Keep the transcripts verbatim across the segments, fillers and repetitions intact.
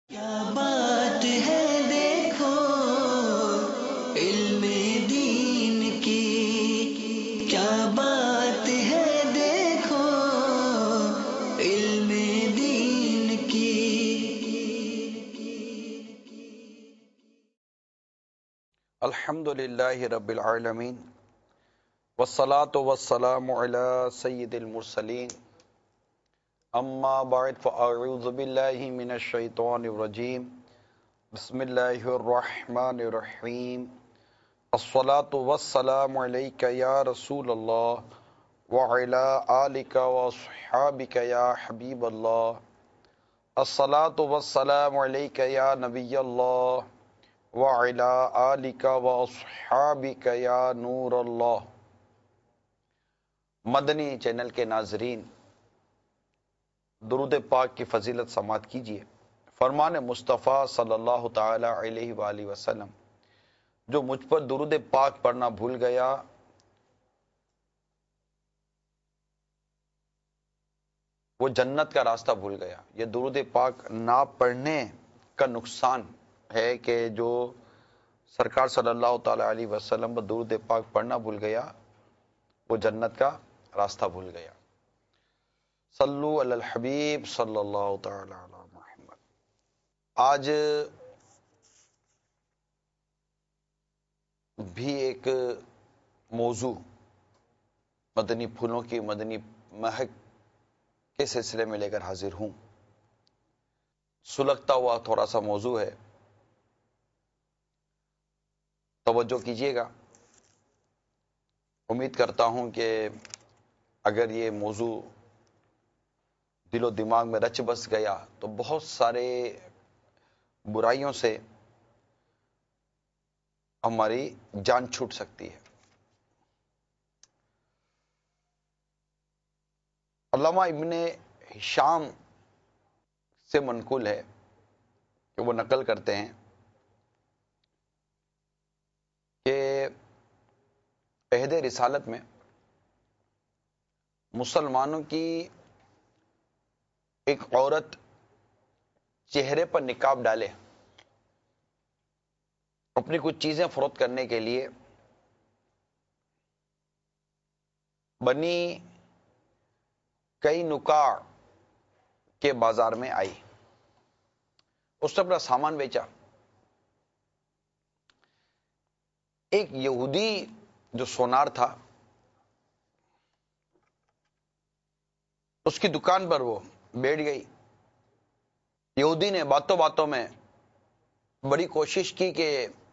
کیا بات ہے دیکھو علم دین کی، کیا بات ہے دیکھو علم دین کی۔ الحمد للہ رب العالمین والصلاة والسلام علی سید المرسلین، اما بعد فاعوذ باللہ من الشیطان الرجیم، بسم اللہ الرحمن الرحیم۔ الصلاة والسلام علیک یا رسول اللہ وعلی آلک واصحابک یا حبیب اللہ۔ الصلاة والسلام علیک یا نبی اللہ وعلی آلک واصحابک یا نور اللہ۔ مدنی چینل کے ناظرین، درود پاک کی فضیلت سماعت کیجیے۔ فرمان مصطفیٰ صلی اللہ تعالی علیہ وآلہ وسلم، جو مجھ پر درود پاک پڑھنا بھول گیا وہ جنت کا راستہ بھول گیا۔ یہ درود پاک نہ پڑھنے کا نقصان ہے کہ جو سرکار صلی اللہ تعالی علیہ وسلم پر درود پاک پڑھنا بھول گیا وہ جنت کا راستہ بھول گیا۔ صلو علی الحبیب صلی اللہ تعالی علی محمد۔ آج بھی ایک موضوع مدنی پھولوں کی مدنی مہک کے سلسلے میں لے کر حاضر ہوں۔ سلگتا ہوا تھوڑا سا موضوع ہے، توجہ کیجیے گا۔ امید کرتا ہوں کہ اگر یہ موضوع دل و دماغ میں رچ بس گیا تو بہت سارے برائیوں سے ہماری جان چھوٹ سکتی ہے۔ علامہ ابن ہشام سے منقول ہے کہ وہ نقل کرتے ہیں کہ عہد رسالت میں مسلمانوں کی ایک عورت چہرے پر نقاب ڈالے اپنی کچھ چیزیں فروخت کرنے کے لیے بنی کئی نکاع کے بازار میں آئی۔ اس نے اپنا سامان بیچا۔ ایک یہودی جو سونار تھا اس کی دکان پر وہ بیٹھ گئی۔ یہودی نے باتوں باتوں میں بڑی کوشش کی کہ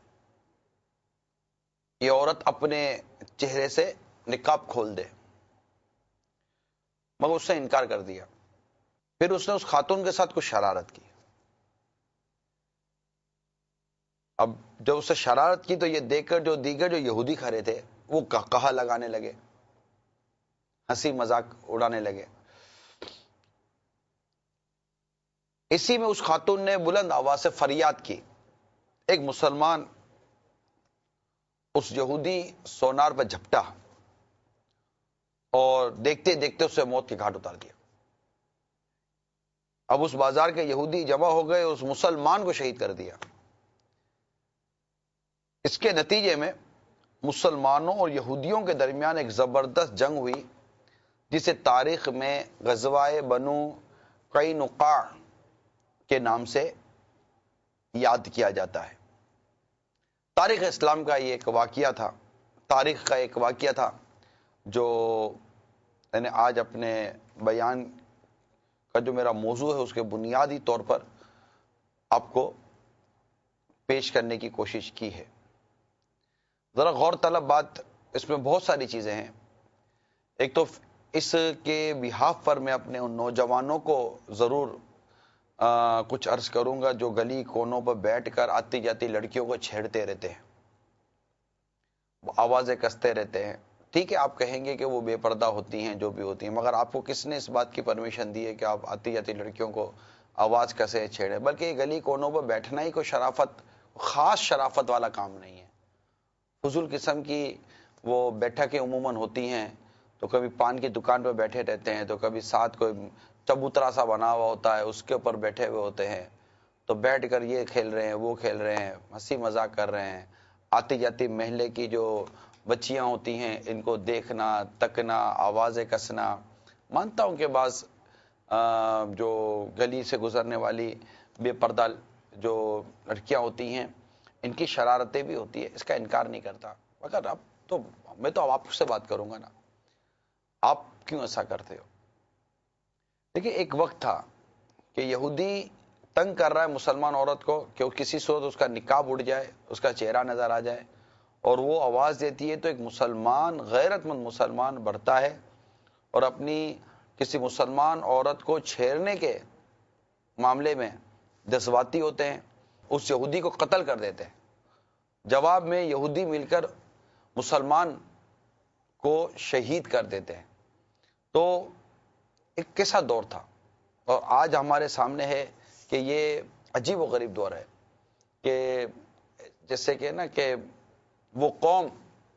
یہ عورت اپنے چہرے سے نقاب کھول دے، مگر اس نے انکار کر دیا۔ پھر اس نے اس خاتون کے ساتھ کچھ شرارت کی۔ اب جب اس نے شرارت کی تو یہ دیکھ کر جو دیگر جو یہودی کھڑے تھے وہ کہا لگانے لگے، ہنسی مذاق اڑانے لگے۔ اسی میں اس خاتون نے بلند آواز سے فریاد کی۔ ایک مسلمان اس یہودی سونار پر جھپٹا اور دیکھتے دیکھتے اسے موت کے گھاٹ اتار دیا۔ اب اس بازار کے یہودی جمع ہو گئے، اس مسلمان کو شہید کر دیا۔ اس کے نتیجے میں مسلمانوں اور یہودیوں کے درمیان ایک زبردست جنگ ہوئی جسے تاریخ میں غزوہ بنو قینقاع کے نام سے یاد کیا جاتا ہے۔ تاریخ اسلام کا یہ ایک واقعہ تھا، تاریخ کا ایک واقعہ تھا جو میں نے آج اپنے بیان کا جو میرا موضوع ہے اس کے بنیادی طور پر آپ کو پیش کرنے کی کوشش کی ہے۔ ذرا غور طلب بات، اس میں بہت ساری چیزیں ہیں۔ ایک تو اس کے بہاف پر میں اپنے ان نوجوانوں کو ضرور آ, کچھ عرض کروں گا جو گلی کونوں پر بیٹھ کر آتی جاتی لڑکیوں کو چھیڑتے رہتے ہیں، وہ آوازیں کستے رہتے ہیں۔ ٹھیک ہے، آپ کہیں گے کہ وہ بے پردہ ہوتی ہیں جو بھی ہوتی ہیں، مگر آپ کو کس نے اس بات کی پرمیشن دی ہے کہ آپ آتی جاتی لڑکیوں کو آواز کسے چھیڑیں؟ بلکہ یہ گلی کونوں پر بیٹھنا ہی کوئی شرافت، خاص شرافت والا کام نہیں ہے۔ فضول قسم کی وہ بیٹھکیں عموماً ہوتی ہیں، تو کبھی پان کی دکان پہ بیٹھے رہتے ہیں، تو کبھی ساتھ کوئی چبوترا سا بنا ہوا ہوتا ہے اس کے اوپر بیٹھے ہوئے ہوتے ہیں، تو بیٹھ کر یہ کھیل رہے ہیں وہ کھیل رہے ہیں، ہنسی مذاق کر رہے ہیں، آتی جاتی محلے کی جو بچیاں ہوتی ہیں ان کو دیکھنا تکنا، آوازیں کسنا۔ مانتا ہوں کہ بعض جو گلی سے گزرنے والی بے پردہ جو لڑکیاں ہوتی ہیں ان کی شرارتیں بھی ہوتی ہیں، اس کا انکار نہیں کرتا، مگر اب تو میں تو اب آپ سے بات کروں گا نا، آپ کیوں ایسا کرتے ہو؟ دیکھیے ایک وقت تھا کہ یہودی تنگ کر رہا ہے مسلمان عورت کو کہ کسی صورت اس کا نقاب اڑ جائے، اس کا چہرہ نظر آ جائے، اور وہ آواز دیتی ہے تو ایک مسلمان غیرت مند مسلمان بڑھتا ہے اور اپنی کسی مسلمان عورت کو چھیڑنے کے معاملے میں جذباتی ہوتے ہیں، اس یہودی کو قتل کر دیتے ہیں۔ جواب میں یہودی مل کر مسلمان کو شہید کر دیتے ہیں۔ تو ایک کیسا دور تھا، اور آج ہمارے سامنے ہے کہ یہ عجیب و غریب دور ہے کہ جیسے کہ نا کہ وہ قوم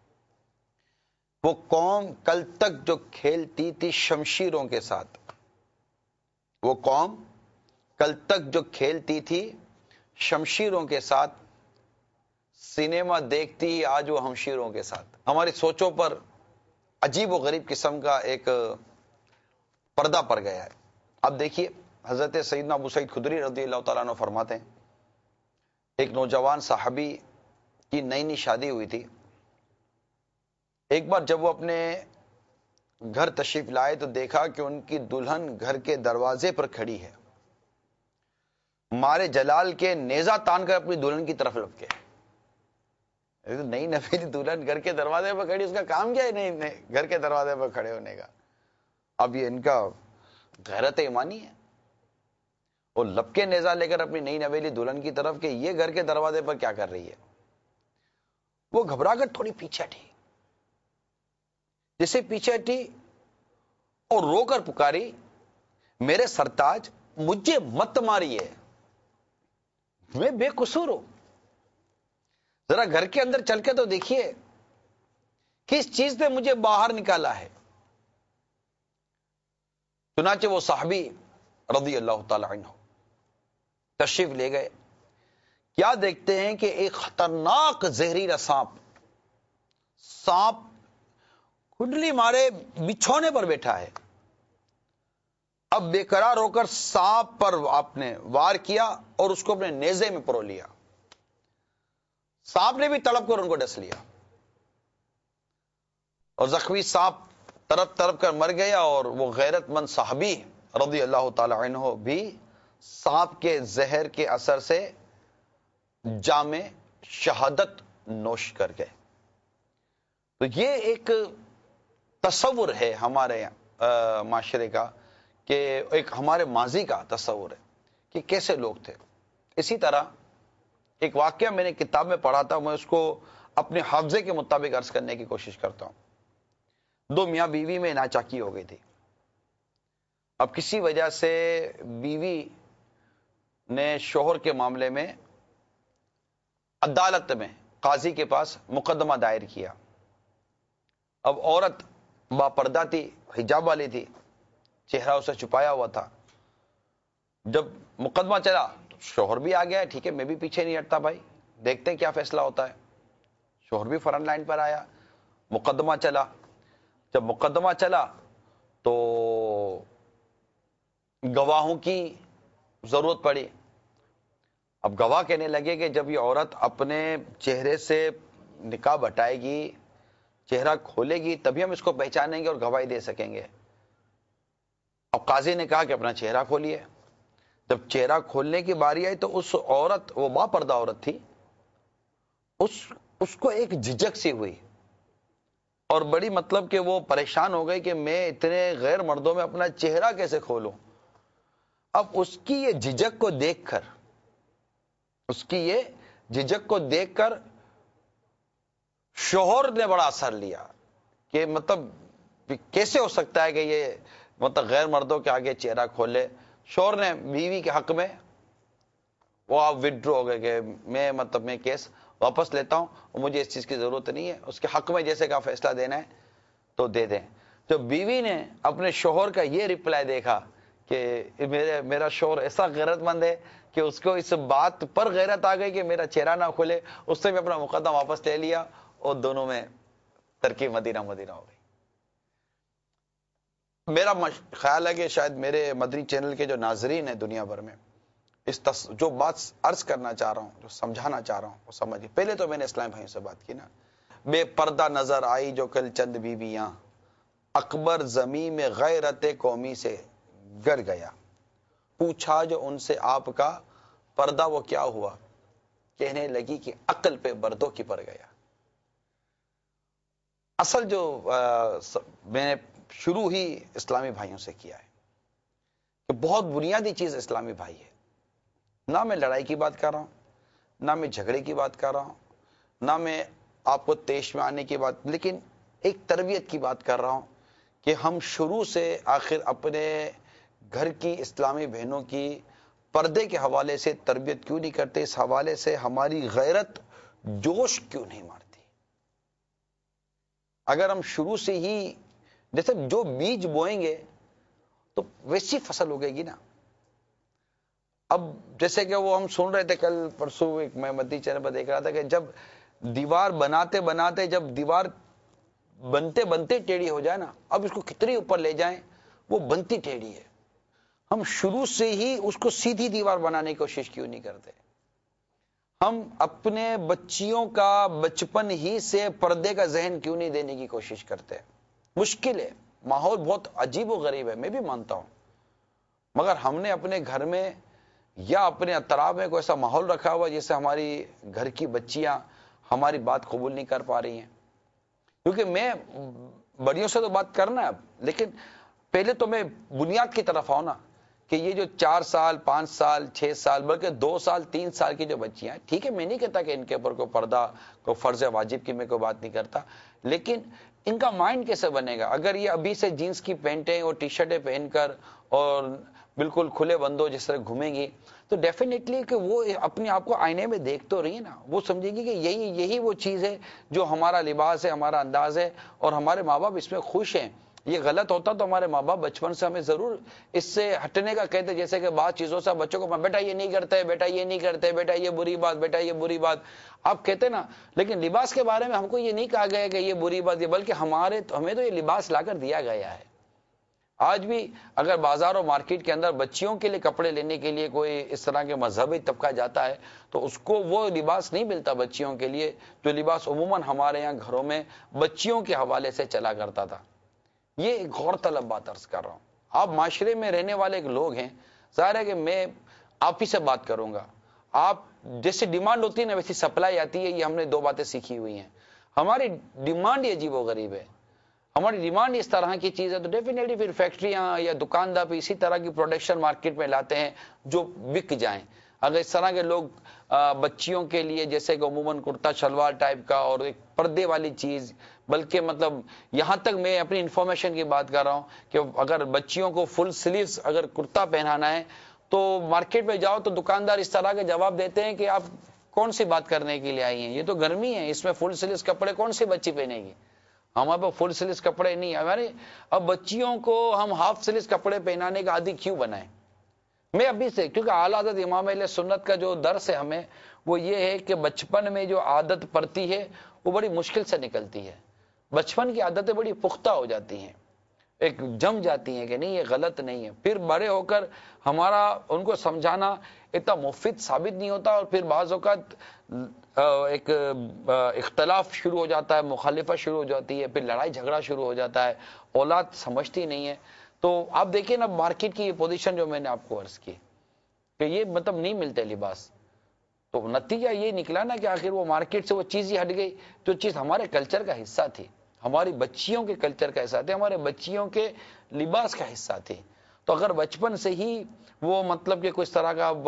وہ قوم کل تک جو کھیلتی تھی شمشیروں کے ساتھ، وہ قوم کل تک جو کھیلتی تھی شمشیروں کے ساتھ، سینما دیکھتی آج وہ ہمشیروں کے ساتھ۔ ہماری سوچوں پر عجیب و غریب قسم کا ایک پردہ پڑ گیا ہے۔ اب دیکھیے حضرت سیدنا ابو سعید خدری رضی اللہ تعالیٰ عنہ فرماتے ہیں، ایک نوجوان صحابی کی نئی نئی شادی ہوئی تھی۔ ایک بار جب وہ اپنے گھر تشریف لائے تو دیکھا کہ ان کی دلہن گھر کے دروازے پر کھڑی ہے، مارے جلال کے نیزہ تان کر اپنی دلہن کی طرف لپکے۔ نئی نویلی دلہن گھر کے دروازے پر کھڑی، اس کا کام کیا ہے نہیں گھر کے دروازے پر کھڑے ہونے کا؟ اب یہ ان کا غیرت ایمانی ہے، وہ لپکے نیزہ لے کر اپنی نئی نویلی دلہن کی طرف کہ یہ گھر کے دروازے پر کیا کر رہی ہے؟ وہ گھبرا کر تھوڑی پیچھے ہٹی، جسے پیچھے ہٹی اور رو کر پکاری، میرے سرتاج مجھے مت ماریے، میں بے قصور ہوں، ذرا گھر کے اندر چل کے تو دیکھیے کس چیز نے مجھے باہر نکالا ہے۔ چنانچہ وہ صحابی رضی اللہ تعالی عنہ تشریف لے گئے، کیا دیکھتے ہیں کہ ایک خطرناک زہریلا سانپ سانپ کنڈلی مارے بچھونے پر بیٹھا ہے۔ اب بے قرار ہو کر سانپ پر آپ نے وار کیا اور اس کو اپنے نیزے میں پرو لیا، سانپ نے بھی تڑپ کر ان کو ڈس لیا، اور زخمی سانپ تڑپ تڑپ کر مر گیا، اور وہ غیرت مند صحابی رضی اللہ تعالی عنہ بھی سانپ کے زہر کے اثر سے جام شہادت نوش کر گئے۔ تو یہ ایک تصور ہے ہمارے معاشرے کا، کہ ایک ہمارے ماضی کا تصور ہے کہ کیسے لوگ تھے۔ اسی طرح ایک واقعہ میں نے کتاب میں پڑھا تھا، میں اس کو اپنے حافظے کے مطابق عرض کرنے کی کوشش کرتا ہوں۔ دو میاں بیوی میں ناچاکی ہو گئی تھی۔ اب کسی وجہ سے بیوی نے شوہر کے معاملے میں عدالت میں قاضی کے پاس مقدمہ دائر کیا۔ اب عورت باپردہ تھی، حجاب والی تھی، چہرہ اسے چھپایا ہوا تھا۔ جب مقدمہ چلا تو شوہر بھی آ گیا، ٹھیک ہے میں بھی پیچھے نہیں ہٹتا بھائی، دیکھتے ہیں کیا فیصلہ ہوتا ہے۔ شوہر بھی فرنٹ لائن پر آیا، مقدمہ چلا۔ جب مقدمہ چلا تو گواہوں کی ضرورت پڑی۔ اب گواہ کہنے لگے کہ جب یہ عورت اپنے چہرے سے نقاب ہٹائے گی، چہرہ کھولے گی، تبھی ہم اس کو پہچانیں گے اور گواہی دے سکیں گے۔ اب قاضی نے کہا کہ اپنا چہرہ کھولیے۔ جب چہرہ کھولنے کی باری آئی تو اس عورت، وہ با پردہ عورت تھی، اس اس کو ایک جھجک سی ہوئی، اور بڑی مطلب کہ وہ پریشان ہو گئی کہ میں اتنے غیر مردوں میں اپنا چہرہ کیسے کھولوں۔ اب اس کی یہ جھجک کو دیکھ کر اس کی یہ جھجک کو دیکھ کر شوہر نے بڑا اثر لیا کہ مطلب کیسے ہو سکتا ہے کہ یہ مطلب غیر مردوں کے آگے چہرہ کھولے۔ شوہر نے بیوی کے حق میں وہ آپ وڈرو ہو گئے کہ میں مطلب میں کیس واپس لیتا ہوں اور مجھے اس چیز کی ضرورت نہیں ہے، اس کے حق میں جیسے کا فیصلہ دینا ہے تو دے دیں۔ تو بیوی نے اپنے شوہر کا یہ رپلائی دیکھا کہ میرے میرا شوہر ایسا غیرت مند ہے کہ اس کو اس بات پر غیرت آ گئی کہ میرا چہرہ نہ کھلے، اس سے میں اپنا مقدمہ واپس لے لیا اور دونوں میں ترکیب مدینہ مدینہ ہو گئی۔ میرا خیال ہے کہ شاید میرے مدنی چینل کے جو ناظرین ہیں دنیا بھر میں، اس تص... جو بات عرض کرنا چاہ رہا ہوں، جو سمجھانا چاہ رہا ہوں وہ سمجھیے۔ پہلے تو میں نے اسلام بھائیوں سے بات کی نا، بے پردہ نظر آئی جو کل چند بیویاں، اکبر زمیں میں غیرت قومی سے گر گیا، پوچھا جو ان سے آپ کا پردہ وہ کیا ہوا، کہنے لگی کہ عقل پہ بردوں کی پڑ گیا۔ اصل جو میں نے شروع ہی اسلامی بھائیوں سے کیا ہے کہ بہت بنیادی چیز اسلامی بھائی ہے۔ نہ میں لڑائی کی بات کر رہا ہوں، نہ میں جھگڑے کی بات کر رہا ہوں، نہ میں آپ کو تیش میں آنے کی بات، لیکن ایک تربیت کی بات کر رہا ہوں کہ ہم شروع سے آخر اپنے گھر کی اسلامی بہنوں کی پردے کے حوالے سے تربیت کیوں نہیں کرتے؟ اس حوالے سے ہماری غیرت جوش کیوں نہیں مارتی؟ اگر ہم شروع سے ہی جیسے جو بیج بوئیں گے تو ویسی فصل اگے گی نا۔ اب جیسے کہ وہ ہم سن رہے تھے کل پرسوں، ایک میں مدنی چینل پر دیکھ رہا تھا کہ جب دیوار بناتے بناتے جب دیوار بنتے بنتے ٹیڑھی ہو جائے نا، اب اس کو کتنی اوپر لے جائیں وہ بنتی ٹیڑھی ہے۔ ہم شروع سے ہی اس کو سیدھی دیوار بنانے کی کوشش کیوں نہیں کرتے؟ ہم اپنے بچیوں کا بچپن ہی سے پردے کا ذہن کیوں نہیں دینے کی کوشش کرتے؟ مشکل ہے، ماحول بہت عجیب و غریب ہے، میں بھی مانتا ہوں، مگر ہم نے اپنے گھر میں یا اپنے اطراف میں کوئی ایسا ماحول رکھا ہوا جس سے ہماری گھر کی بچیاں ہماری بات قبول نہیں کر پا رہی ہیں۔ کیونکہ میں بڑیوں سے تو بات کرنا ہے اب، لیکن پہلے تو میں بنیاد کی طرف آؤں نا کہ یہ جو چار سال پانچ سال چھ سال بلکہ دو سال تین سال کی جو بچیاں ہیں، ٹھیک ہے میں نہیں کہتا کہ ان کے اوپر کوئی پردہ کوئی فرض واجب کی میں کوئی بات نہیں کرتا، لیکن ان کا مائنڈ کیسے بنے گا اگر یہ ابھی سے جینس کی پینٹیں اور ٹی شرٹیں پہن کر اور بالکل کھلے بندوں جس طرح گھومیں گی، تو ڈیفینیٹلی کہ وہ اپنے آپ کو آئینے میں دیکھ تو رہی ہے نا، وہ سمجھے گی کہ یہی یہی وہ چیز ہے جو ہمارا لباس ہے، ہمارا انداز ہے، اور ہمارے ماں باپ اس میں خوش ہیں۔ یہ غلط ہوتا تو ہمارے ماں باپ بچپن سے ہمیں ضرور اس سے ہٹنے کا کہتے، جیسے کہ بعض چیزوں سے بچوں کو بیٹا یہ نہیں کرتے، بیٹا یہ نہیں کرتے، بیٹا یہ بری بات، بیٹا یہ بری بات آپ کہتے نا، لیکن لباس کے بارے میں ہم کو یہ نہیں کہا گیا کہ یہ بری بات ہے، بلکہ ہمارے ہمیں تو یہ لباس لا کر دیا گیا ہے۔ آج بھی اگر بازار اور مارکیٹ کے اندر بچیوں کے لیے کپڑے لینے کے لیے کوئی اس طرح کے مذہبی طبقہ جاتا ہے تو اس کو وہ لباس نہیں ملتا بچیوں کے لیے جو لباس عموماً ہمارے یہاں گھروں میں بچیوں کے حوالے سے چلا کرتا تھا۔ یہ ایک غور طلب بات عرض کر رہا ہوں۔ آپ معاشرے میں رہنے والے ایک لوگ ہیں، ظاہر ہے کہ میں آپ ہی سے بات کروں گا، آپ جیسی ڈیمانڈ ہوتی ہے نا ویسی سپلائی آتی ہے، یہ ہم نے دو باتیں سیکھی ہوئی ہیں۔ ہماری ڈیمانڈ یہ عجیب و غریب ہے، ہماری ڈیمانڈ اس طرح کی چیز ہے تو ڈیفینیٹلی پھر فیکٹریاں یا دکاندار بھی اسی طرح کی پروڈکشن مارکیٹ میں لاتے ہیں جو بک جائیں۔ اگر اس طرح کے لوگ بچیوں کے لیے جیسے کہ عموماً کرتا شلوار ٹائپ کا اور ایک پردے والی چیز، بلکہ مطلب یہاں تک میں اپنی انفارمیشن کی بات کر رہا ہوں کہ اگر بچیوں کو فل سلیوز اگر کرتا پہنانا ہے تو مارکیٹ میں جاؤ تو دکاندار اس طرح کے جواب دیتے ہیں کہ آپ کون سی بات کرنے کے لیے آئی ہیں، یہ تو گرمی ہے، اس میں فل سلیوز کپڑے کون سی بچی پہنے گی؟ ہمارے پاس فل سلیوز کپڑے نہیں ہیں ہمارے، اب بچیوں کو ہم ہاف سلیوز کپڑے پہنانے کا عادی کیوں بنائیں؟ میں ابھی سے، کیونکہ اعلیٰ حضرت امام اہل سنت کا جو درس ہے ہمیں وہ یہ ہے کہ بچپن میں جو عادت پڑتی ہے وہ بڑی مشکل سے نکلتی ہے، بچپن کی عادتیں بڑی پختہ ہو جاتی ہیں، ایک جم جاتی ہیں کہ نہیں یہ غلط نہیں ہے، پھر بڑے ہو کر ہمارا ان کو سمجھانا اتنا مفید ثابت نہیں ہوتا، اور پھر بعض اوقات ایک اختلاف شروع ہو جاتا ہے، مخالفت شروع ہو جاتی ہے، پھر لڑائی جھگڑا شروع ہو جاتا ہے، اولاد سمجھتی نہیں ہے۔ تو آپ دیکھیں نا مارکیٹ کی یہ پوزیشن جو میں نے آپ کو عرض کی کہ یہ مطلب نہیں ملتے لباس، تو نتیجہ یہ نکلا نا کہ آخر وہ مارکیٹ سے وہ چیز ہی ہٹ گئی جو چیز ہمارے کلچر کا حصہ تھی، ہماری بچیوں کے کلچر کا حصہ تھے، ہمارے بچیوں کے لباس کا حصہ تھی۔ تو اگر بچپن سے ہی وہ مطلب کہ کچھ طرح کا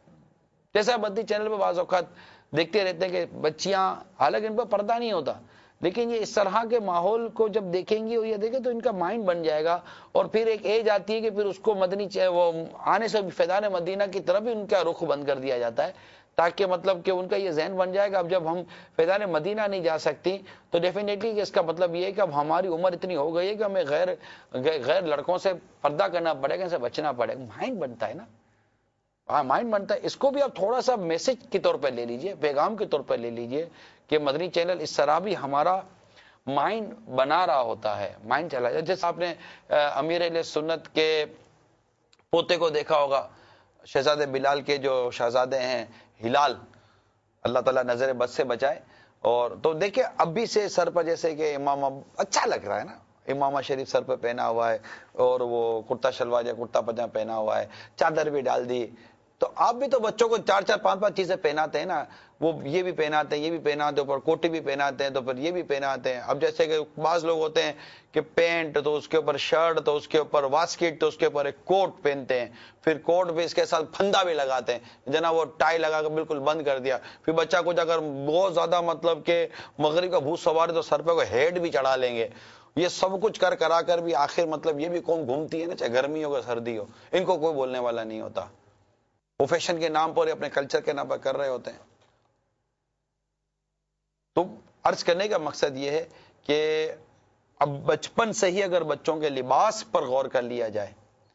جیسا بدی چینل پہ بعض اوقات دیکھتے رہتے ہیں کہ بچیاں حالانکہ ان پر پردہ نہیں ہوتا لیکن یہ اس طرح کے ماحول کو جب دیکھیں گی اور یہ دیکھیں تو ان کا مائنڈ بن جائے گا، اور پھر ایک ایج آتی ہے کہ پھر اس کو مدنی وہ آنے سے فیضان مدینہ کی طرف بھی ان کا رخ بند کر دیا جاتا ہے، تاکہ مطلب کہ ان کا یہ ذہن بن جائے گا اب جب ہم فیضان مدینہ نہیں جا سکتی تو ڈیفینیٹلی کہ اس کا مطلب یہ ہے کہ اب ہماری عمر اتنی ہو گئی ہے کہ ہمیں غیر غیر لڑکوں سے پردہ کرنا پڑے گا، ان سے بچنا پڑے گا. مائنڈ بنتا ہے نا، ہاں مائنڈ بنتا ہے. اس کو بھی آپ تھوڑا سا میسج کے طور پہ لے لیجئے، پیغام کے طور پہ لے لیجئے کہ مدنی چینل اس طرح بھی ہمارا مائنڈ بنا رہا ہوتا ہے، مائنڈ چلا جائے. جیسے آپ نے امیر اہل سنت کے پوتے کو دیکھا ہوگا، شہزادے بلال کے جو شہزادے ہیں ہلال، اللہ تعالیٰ نظر بد سے بچائے. اور تو دیکھیں اب بھی سے سر پر جیسے کہ امام اچھا لگ رہا ہے نا، امامہ شریف سر پہ پہنا ہوا ہے اور وہ کرتا شلوار یا کرتا پجامہ پہنا ہوا ہے، چادر بھی ڈال دی. تو آپ بھی تو بچوں کو چار چار پانچ پانچ چیزیں پہناتے ہیں نا، وہ یہ بھی پہناتے ہیں، یہ بھی پہناتے ہیں، اوپر کوٹی بھی پہناتے ہیں، تو پھر یہ بھی پہناتے ہیں. اب جیسے کہ بعض لوگ ہوتے ہیں کہ پینٹ تو اس کے اوپر شرٹ تو اس کے اوپر واسکٹ تو اس کے اوپر ایک کوٹ پہنتے ہیں، پھر کوٹ بھی اس کے ساتھ پھندا بھی لگاتے ہیں، جنا وہ ٹائی لگا کے بالکل بند کر دیا. پھر بچہ کچھ اگر بہت زیادہ مطلب کہ مغرب کا بھوت سوار ہے تو سر پہ کوئی ہیڈ بھی چڑھا لیں گے. یہ سب کچھ کر کرا کر بھی آخر مطلب یہ بھی قوم گھومتی ہے نا، چاہے گرمی ہو یا سردی ہو، ان کو کوئی بولنے والا نہیں ہوتا. وہ فیشن کے نام پر اپنے کلچر کے نام پر کر رہے ہوتے ہیں. تو عرض کرنے کا مقصد یہ ہے کہ اب بچپن سے ہی اگر بچوں کے لباس پر غور کر لیا جائے،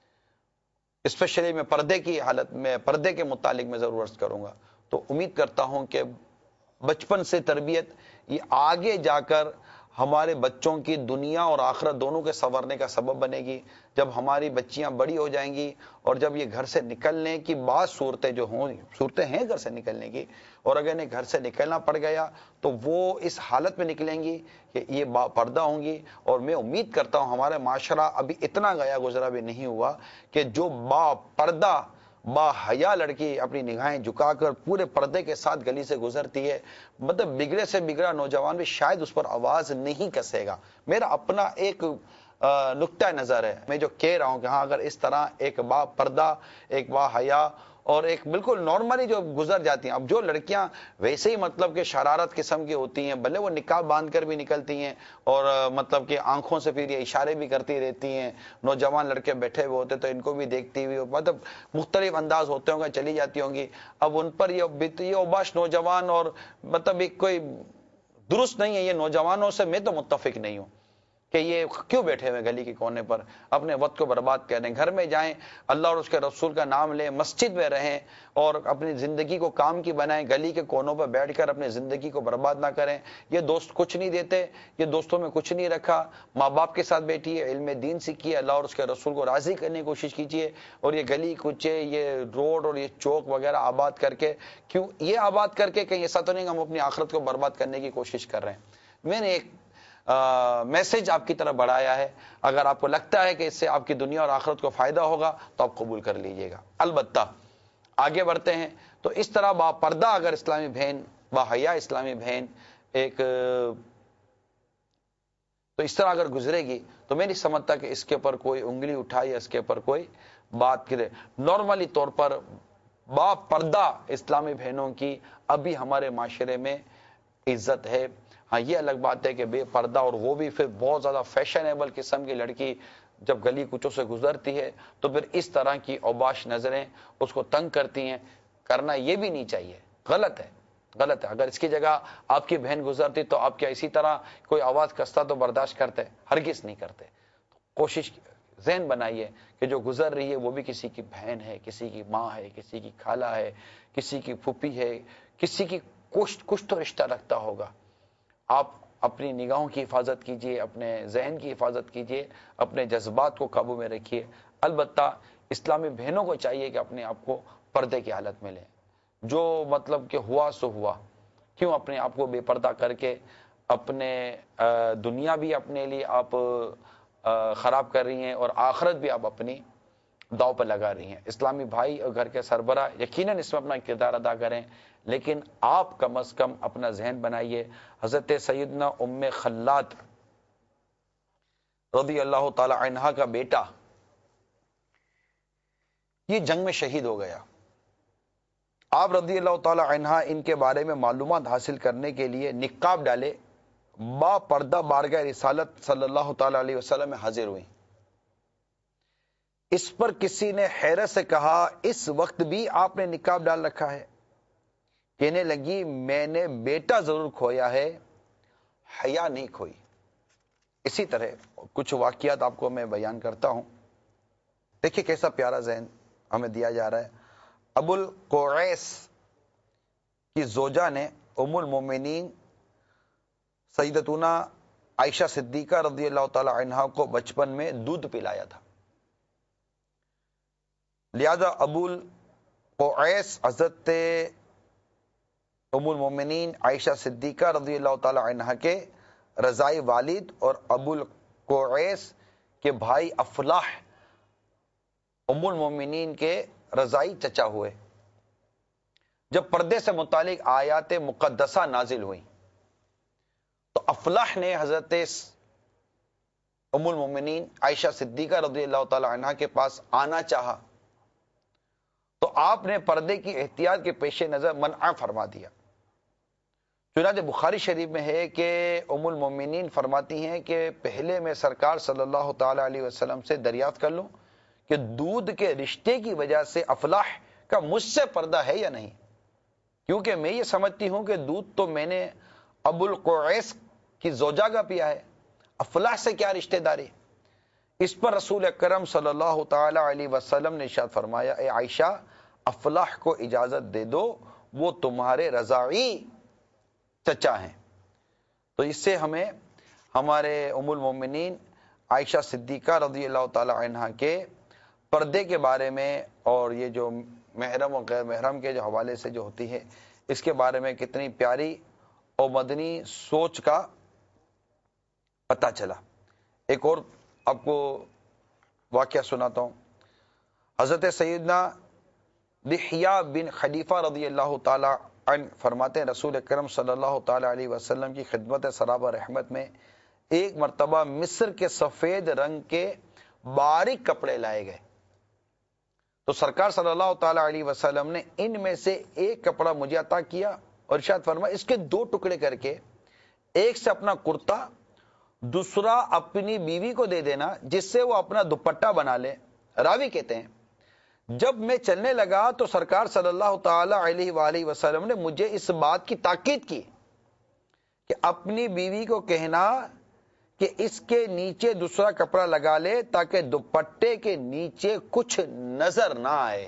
اسپیشلی میں پردے کی حالت میں پردے کے متعلق میں ضرور عرض کروں گا، تو امید کرتا ہوں کہ بچپن سے تربیت یہ آگے جا کر ہمارے بچوں کی دنیا اور آخرت دونوں کے سنورنے کا سبب بنے گی. جب ہماری بچیاں بڑی ہو جائیں گی اور جب یہ گھر سے نکلنے کی بعض صورتیں جو ہوں، صورتیں ہیں گھر سے نکلنے کی، اور اگر انہیں گھر سے نکلنا پڑ گیا تو وہ اس حالت میں نکلیں گی کہ یہ با پردہ ہوں گی. اور میں امید کرتا ہوں ہمارا معاشرہ ابھی اتنا گیا گزرا بھی نہیں ہوا کہ جو با پردہ با حیا لڑکی اپنی نگاہیں جھکا کر پورے پردے کے ساتھ گلی سے گزرتی ہے، مطلب بگڑے سے بگڑا نوجوان بھی شاید اس پر آواز نہیں کسے گا. میرا اپنا ایک نقطہ نظر ہے، میں جو کہہ رہا ہوں کہ ہاں اگر اس طرح ایک با پردہ، ایک با حیا اور ایک بالکل نارملی جو گزر جاتی ہیں. اب جو لڑکیاں ویسے ہی مطلب کہ شرارت قسم کی ہوتی ہیں، بھلے وہ نقاب باندھ کر بھی نکلتی ہیں اور مطلب کہ آنکھوں سے پھر یہ اشارے بھی کرتی رہتی ہیں، نوجوان لڑکے بیٹھے ہوئے ہوتے تو ان کو بھی دیکھتی ہوئی مطلب مختلف انداز ہوتے ہوں گے، چلی جاتی ہوں گی. اب ان پر یہ یہ اوباش نوجوان اور مطلب ایک کوئی درست نہیں ہے. یہ نوجوانوں سے میں تو متفق نہیں ہوں کہ یہ کیوں بیٹھے ہوئے گلی کے کونے پر اپنے وقت کو برباد کریں. گھر میں جائیں، اللہ اور اس کے رسول کا نام لیں، مسجد میں رہیں اور اپنی زندگی کو کام کی بنائیں. گلی کے کونوں پر بیٹھ کر اپنی زندگی کو برباد نہ کریں. یہ دوست کچھ نہیں دیتے، یہ دوستوں میں کچھ نہیں رکھا. ماں باپ کے ساتھ بیٹھیے، علم دین سیکھیے، اللہ اور اس کے رسول کو راضی کرنے کی کوشش کیجیے. اور یہ گلی کوچے، یہ روڈ اور یہ چوک وغیرہ آباد کر کے کیوں یہ آباد کر کے کہیں ایسا تو نہیں کہ ہم اپنی آخرت کو برباد کرنے کی کوشش کر رہے ہیں. میں نے ایک میسج آپ کی طرف بڑھایا ہے، اگر آپ کو لگتا ہے کہ اس سے آپ کی دنیا اور آخرت کو فائدہ ہوگا تو آپ قبول کر لیجئے گا. البتہ آگے بڑھتے ہیں تو اس طرح با پردہ اگر اسلامی بہن، با حیا اسلامی بہن ایک تو اس طرح اگر گزرے گی تو میں نہیں سمجھتا کہ اس کے اوپر کوئی انگلی اٹھائے یا اس کے اوپر کوئی بات کرے. نارملی طور پر با پردہ اسلامی بہنوں کی ابھی ہمارے معاشرے میں عزت ہے. ہاں یہ الگ بات ہے کہ بے پردہ اور وہ بھی پھر بہت زیادہ فیشنیبل قسم کی لڑکی جب گلی کوچوں سے گزرتی ہے تو پھر اس طرح کی اوباش نظریں اس کو تنگ کرتی ہیں. کرنا یہ بھی نہیں چاہیے، غلط ہے، غلط ہے. اگر اس کی جگہ آپ کی بہن گزرتی تو آپ کیا اسی طرح کوئی آواز کستا تو برداشت کرتے؟ ہرگز نہیں کرتے. کوشش ذہن بنائیے کہ جو گزر رہی ہے وہ بھی کسی کی بہن ہے، کسی کی ماں ہے، کسی کی خالہ ہے، کسی کی پھوپھی ہے، کسی کی کچھ کچھ تو رشتہ رکھتا ہوگا. آپ اپنی نگاہوں کی حفاظت کیجئے، اپنے ذہن کی حفاظت کیجئے، اپنے جذبات کو قابو میں رکھیے. البتہ اسلامی بہنوں کو چاہیے کہ اپنے آپ کو پردے کی حالت میں لیں. جو مطلب کہ ہوا سو ہوا، کیوں اپنے آپ کو بے پردہ کر کے اپنے دنیا بھی اپنے لیے آپ خراب کر رہی ہیں اور آخرت بھی آپ اپنی داؤ پر لگا رہی ہیں. اسلامی بھائی اور گھر کے سربراہ یقیناً اس میں اپنا کردار ادا کریں، لیکن آپ کم از کم اپنا ذہن بنائیے. حضرت سیدنا ام خلاد رضی اللہ تعالی عنہا کا بیٹا یہ جنگ میں شہید ہو گیا. آپ رضی اللہ تعالی عنہا ان کے بارے میں معلومات حاصل کرنے کے لیے نقاب ڈالے با پردہ بارگاہ رسالت صلی اللہ تعالی علیہ وسلم میں حاضر ہوئی. اس پر کسی نے حیرت سے کہا اس وقت بھی آپ نے نقاب ڈال رکھا ہے؟ کہنے لگی میں نے بیٹا ضرور کھویا ہے، حیا نہیں کھوئی. اسی طرح کچھ واقعات آپ کو میں بیان کرتا ہوں. دیکھیے کیسا پیارا ذہن ہمیں دیا جا رہا ہے. ابو القعیس کی زوجہ نے ام المومنین سیدتنا عائشہ صدیقہ رضی اللہ تعالی عنہا کو بچپن میں دودھ پلایا تھا، لہذا ابو القعیس حضرت ام المومنین عائشہ صدیقہ رضی اللہ تعالی عنہا کے رضائی والد اور ابو القعیس کے بھائی افلاح ام المومنین کے رضائی چچا ہوئے. جب پردے سے متعلق آیات مقدسہ نازل ہوئی تو افلاح نے حضرت ام المومنین عائشہ صدیقہ رضی اللہ تعالی عنہا کے پاس آنا چاہا تو آپ نے پردے کی احتیاط کے پیش نظر منع فرما دیا. چنانچہ بخاری شریف میں ہے کہ ام المومنین فرماتی ہیں کہ پہلے میں سرکار صلی اللہ تعالی علیہ وسلم سے دریافت کر لوں کہ دودھ کے رشتے کی وجہ سے افلاح کا مجھ سے پردہ ہے یا نہیں، کیونکہ میں یہ سمجھتی ہوں کہ دودھ تو میں نے ابو القعیس کی زوجہ کا پیا ہے، افلاح سے کیا رشتہ داری. اس پر رسول اکرم صلی اللہ تعالی علیہ وسلم نے ارشاد فرمایا اے عائشہ افلاح کو اجازت دے دو، وہ تمہارے رضاعی چچا ہیں. تو اس سے ہمیں ہمارے ام المومنین عائشہ صدیقہ رضی اللہ تعالی عنہا کے پردے کے بارے میں اور یہ جو محرم اور غیر محرم کے جو حوالے سے جو ہوتی ہے اس کے بارے میں کتنی پیاری اور مدنی سوچ کا پتہ چلا. ایک اور آپ کو واقعہ سناتا ہوں. حضرت سیدنا دحیہ بن خلیفہ رضی اللہ تعالی عنہ فرماتے ہیں رسول اکرم صلی اللہ تعالی علیہ وسلم کی خدمت سرابہ رحمت میں ایک مرتبہ مصر کے سفید رنگ کے باریک کپڑے لائے گئے تو سرکار صلی اللہ تعالی علیہ وسلم نے ان میں سے ایک کپڑا مجھے عطا کیا اور ارشاد فرمایا اس کے دو ٹکڑے کر کے ایک سے اپنا کرتا دوسرا اپنی بیوی کو دے دینا جس سے وہ اپنا دوپٹہ بنا لے. راوی کہتے ہیں جب میں چلنے لگا تو سرکار صلی اللہ تعالی علیہ وآلہ وسلم نے مجھے اس بات کی تاکید کی کہ اپنی بیوی کو کہنا کہ اس کے نیچے دوسرا کپڑا لگا لے تاکہ دوپٹے کے نیچے کچھ نظر نہ آئے.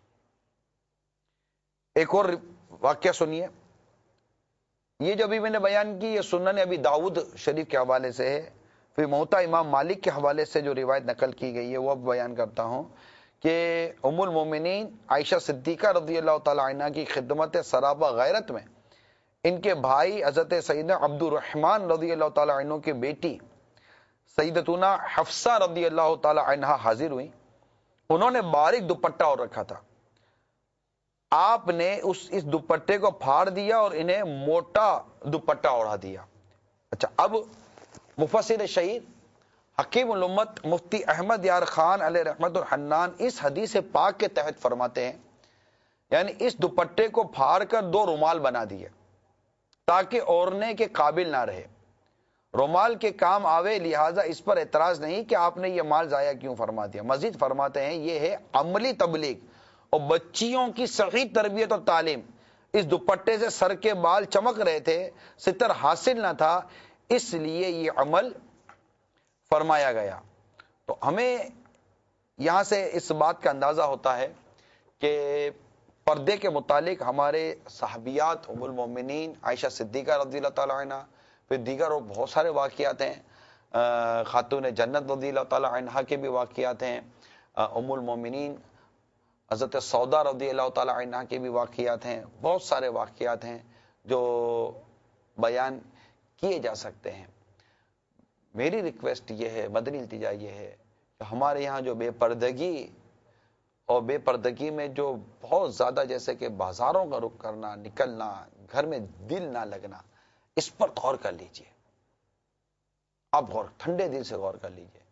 ایک اور واقعہ سنیے. یہ جو ابھی میں نے بیان کی یہ سنن ابی داؤد شریف کے حوالے سے ہے، پھر موطا امام مالک کے حوالے سے جو روایت نقل کی گئی ہے وہ اب بیان کرتا ہوں کہ ام المومنین عائشہ صدیقہ رضی اللہ تعالی عنہ کی خدمت سرابہ غیرت میں ان کے بھائی حضرت سیدنا عبد الرحمن رضی اللہ تعالی عنہ کی بیٹی سیدتنا حفصہ رضی اللہ تعالی عنہ حاضر ہوئی. انہوں نے باریک دوپٹہ اور رکھا تھا. آپ نے اس اس دوپٹے کو پھاڑ دیا اور انہیں موٹا دوپٹہ اوڑھا دیا. اچھا اب مفسر شہید حکیم الامت مفتی احمد یار خان علیہ رحمت الحنان اس حدیث پاک کے تحت فرماتے ہیں یعنی اس دوپٹے کو پھاڑ کر دو رومال بنا دیے تاکہ اوڑھنے کے قابل نہ رہے، رومال کے کام آوے، لہٰذا اس پر اعتراض نہیں کہ آپ نے یہ مال ضائع کیوں فرما دیا. مزید فرماتے ہیں یہ ہے عملی تبلیغ اور بچیوں کی صحیح تربیت اور تعلیم. اس دوپٹے سے سر کے بال چمک رہے تھے، ستر حاصل نہ تھا، اس لیے یہ عمل فرمایا گیا. تو ہمیں یہاں سے اس بات کا اندازہ ہوتا ہے کہ پردے کے متعلق ہمارے صحابیات ام المومنین عائشہ صدیقہ رضی اللہ تعالی عنہ، پھر دیگر اور بہت سارے واقعات ہیں، خاتون جنت رضی اللہ تعالی عنہ کے بھی واقعات ہیں، ام المومنین حضرت سودا رضی اللہ تعالی عنہ کے بھی واقعات ہیں، بہت سارے واقعات ہیں جو بیان کیے جا سکتے ہیں. میری ریکویسٹ یہ ہے، مدنی التجا یہ ہے کہ ہمارے یہاں جو بے پردگی اور بے پردگی میں جو بہت زیادہ جیسے کہ بازاروں کا رخ کرنا، نکلنا، گھر میں دل نہ لگنا، اس پر غور کر لیجئے. آپ غور ٹھنڈے دل سے غور کر لیجئے.